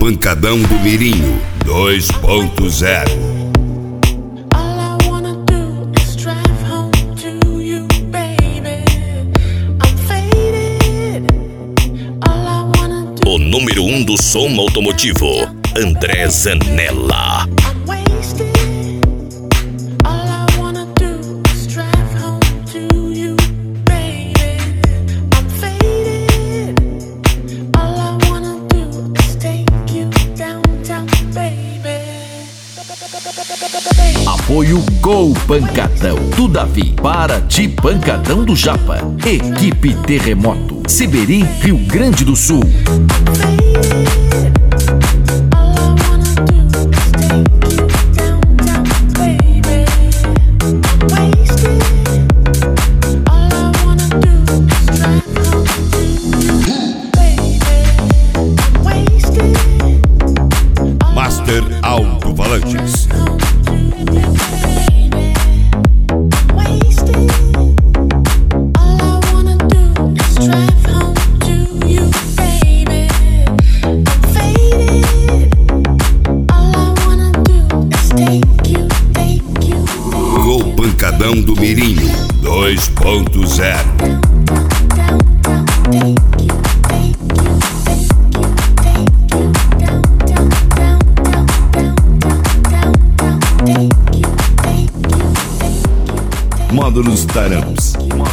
Pancadão do Mirinho 2.0. O número 1 do som automotivo, André Zanella. Apoio Go Pancadão do Davi, Paraty Pancadão do Japa, Equipe Terremoto, Seberi, Rio Grande do Sul. Master Alto-Falantes. Go Pancadão do Mirinho 2.0. Módulos Taramps.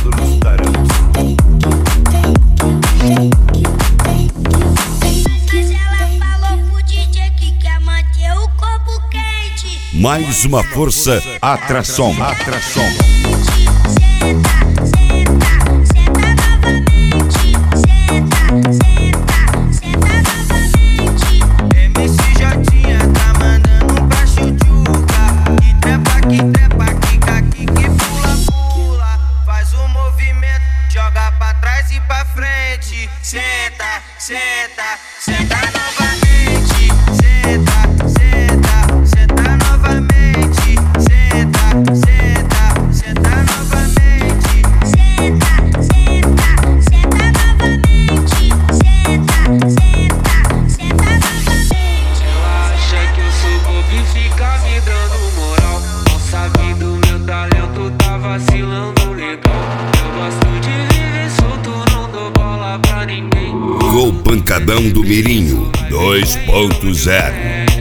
Mais uma força, atração. Senta novamente, senta novamente, senta novamente, senta novamente. Ela acha que eu sou bobo e fica me dando moral. Não sabe do meu talento, tá vacilando legal. Eu gosto de viver solto, não dou bola pra ninguém. Go Pancadão do Mirinho 2.0.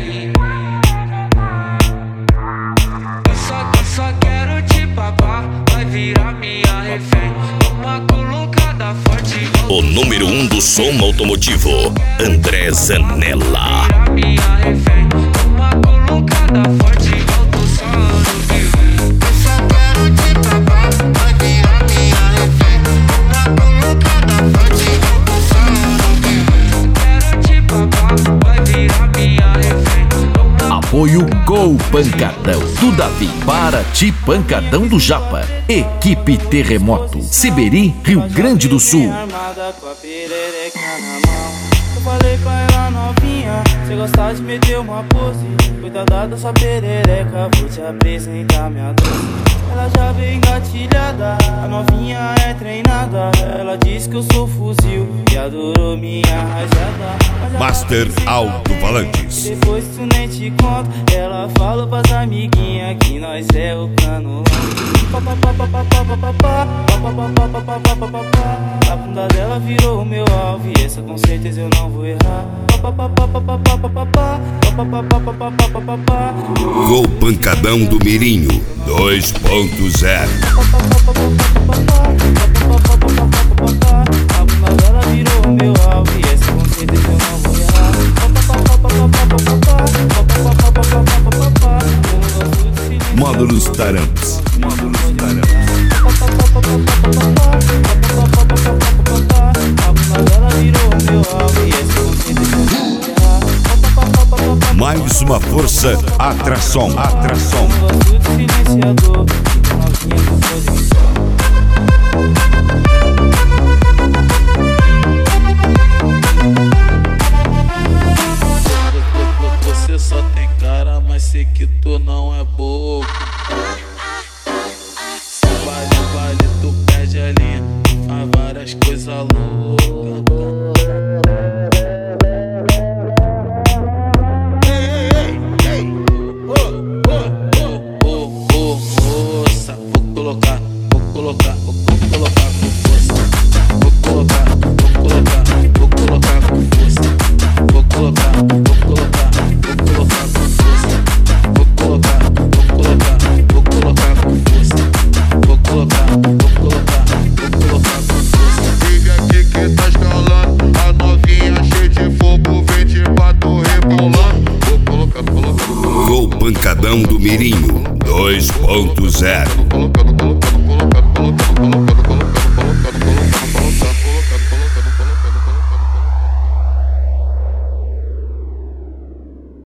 Eu só quero te papar, vai virar minha refém. Uma colocada forte. O número 1 do som automotivo, André Zanella. Virar minha refém. Uma colocada forte, volta o solo que vem. Eu só quero te papar, vai virar minha refém. Uma colocada forte, volta o solo que vem. Quero te papar, vai virar minha refém. Apoio Go Pancadão do Davi, Paraty Pancadão do Japa, Equipe Terremoto, Seberi, Rio Grande do Sul. Armada com a perereca na mão. Eu falei com ela novinha, se gostar de meter uma pose, cuidado da sua perereca, vou te apresentar minha doce. Ela já veio engatilhada, a novinha é treinada. Ela diz que eu sou fuzil e adorou minha rajada. Master Alto-Falantes. Depois tu nem te conta, ela falou pras amiguinhas que nós é o cano. A bunda dela virou o meu alvo e essa com certeza eu não vou errar. Go Pancadão do Mirinho 2.0. A bunda dela virou o meu alvo e essa com certeza eu não vou errar. Módulos Taramps. Mais uma força, atração. Você só tem cara, mas sei que tu não é bobo. Vale, tu perde a linha, faz várias coisas loucas. Pancadão do Mirinho 2.0.